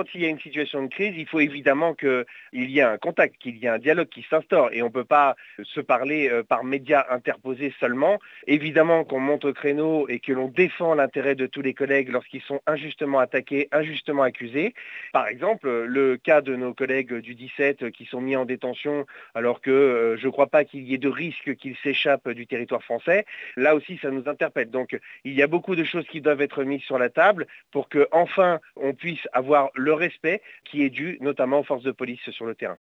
quand il y a une situation de crise, il faut évidemment qu'il y ait un contact, qu'il y ait un dialogue qui s'instaure et on ne peut pas se parler par médias interposés seulement. Évidemment qu'on monte au créneau et que l'on défend l'intérêt de tous les collègues lorsqu'ils sont injustement attaqués, injustement accusés. Par exemple, le cas de nos collègues du 17 qui sont mis en détention alors que je ne crois pas qu'il y ait de risque qu'ils s'échappent du territoire français. Là aussi, ça nous interpelle. Donc, il y a beaucoup de choses qui doivent être mises sur la table pour que enfin on puisse avoir le respect qui est dû notamment aux forces de police sur le terrain.